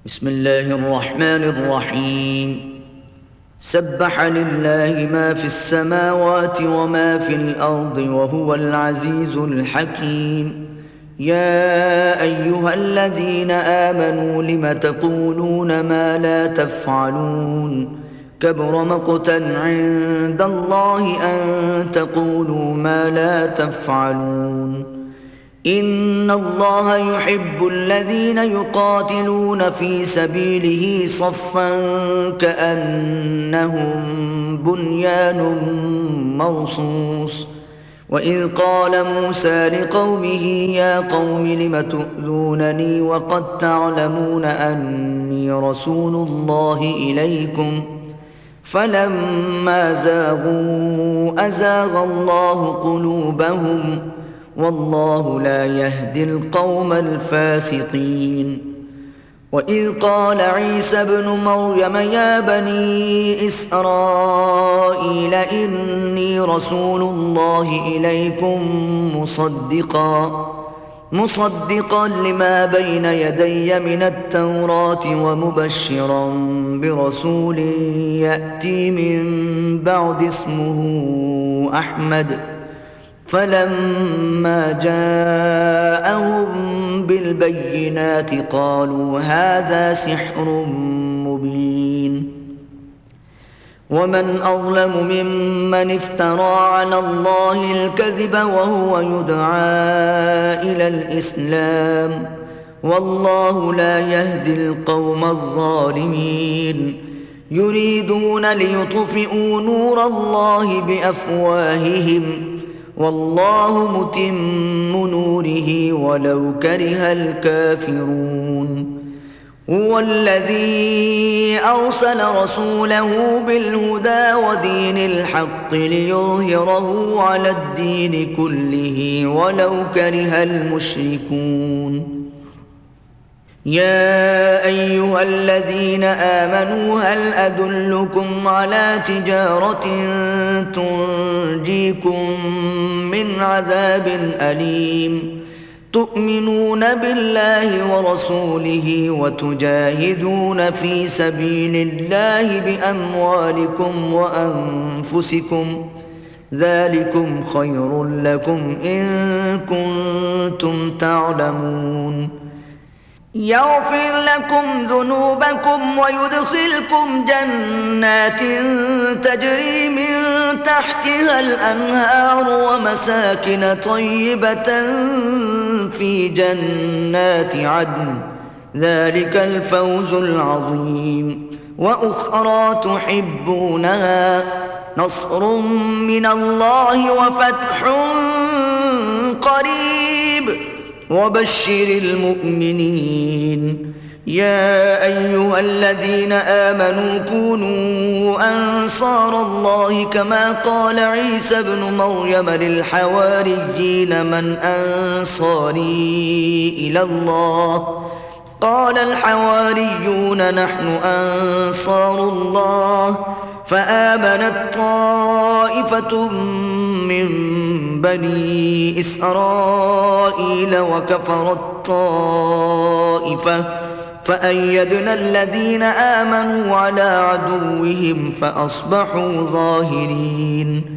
بسم الله الرحمن الرحيم. سبح لله ما في السماوات وما في الأرض وهو العزيز الحكيم. يا أيها الذين آمنوا لم تقولون ما لا تفعلون؟ كبر مقتا عند الله أن تقولوا ما لا تفعلون. إن الله يحب الذين يقاتلون في سبيله صفا كأنهم بنيان مرصوص. وإذ قال موسى لقومه يا قوم لم تؤذونني وقد تعلمون أني رسول الله إليكم فلما زاغوا أزاغ الله قلوبهم والله لا يهدي القوم الفاسقين. وإذ قال عيسى ابن مريم يا بني إسرائيل إني رسول الله إليكم مصدقا لما بين يدي من التوراة ومبشرا برسول يأتي من بعد اسمه أحمد. فلما جاءهم بالبينات قالوا هذا سحر مبين. ومن أظلم ممن افترى على الله الكذب وهو يدعى إلى الإسلام والله لا يهدي القوم الظالمين. يريدون ليطفئوا نور الله بأفواههم والله متم نوره ولو كره الكافرون. هو الذي أرسل رسوله بالهدى ودين الحق ليظهره على الدين كله ولو كره المشركون. يا أيها الذين آمنوا هل أدلكم على تجارة تنجيكم من عذاب أليم تؤمنون بالله ورسوله وتجاهدون في سبيل الله بأموالكم وأنفسكم ذلكم خير لكم إن كنتم تعلمون. يغفر لكم ذنوبكم ويدخلكم جنات تجري من تحتها الأنهار ومساكن طيبة في جنات عدن ذلك الفوز العظيم. وأخرى تحبونها نصر من الله وفتح قريب وبشر المؤمنين. يا أيها الذين آمنوا كونوا أنصار الله كما قال عيسى ابن مريم للحواريين من أنصاري إلى الله قال الحواريون نحن أنصار الله فآمنت طائفة من بني إسرائيل وكفرت طائفة فأيدنا الذين آمنوا على عدوهم فأصبحوا ظاهرين.